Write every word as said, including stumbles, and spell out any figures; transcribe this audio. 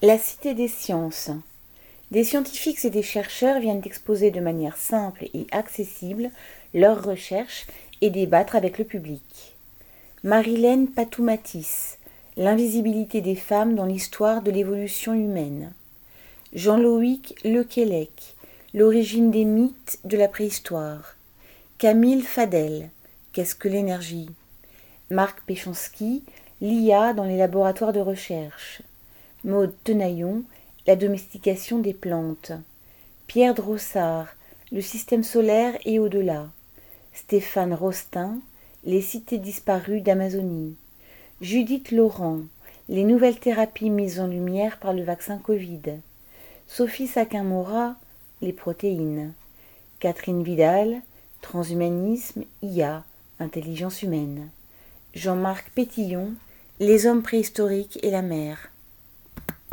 La Cité des sciences. Des scientifiques et des chercheurs viennent exposer de manière simple et accessible leurs recherches et débattre avec le public. Marilène Patoumatis, L'invisibilité des femmes dans l'histoire de l'évolution humaine. Jean-Loïc Lequellec, L'origine des mythes de la préhistoire. Camille Fadel, Qu'est-ce que l'énergie? Marc Péchanski, L'I A dans les laboratoires de recherche. Maude Tenaillon, La domestication des plantes. Pierre Drossard, Le système solaire et au-delà. Stéphane Rostin, Les cités disparues d'Amazonie. Judith Laurent, Les nouvelles thérapies mises en lumière par le vaccin Covid. Sophie Saquin-Morat, Les protéines. Catherine Vidal, Transhumanisme, I A, Intelligence humaine. Jean-Marc Pétillon, Les hommes préhistoriques et la mer.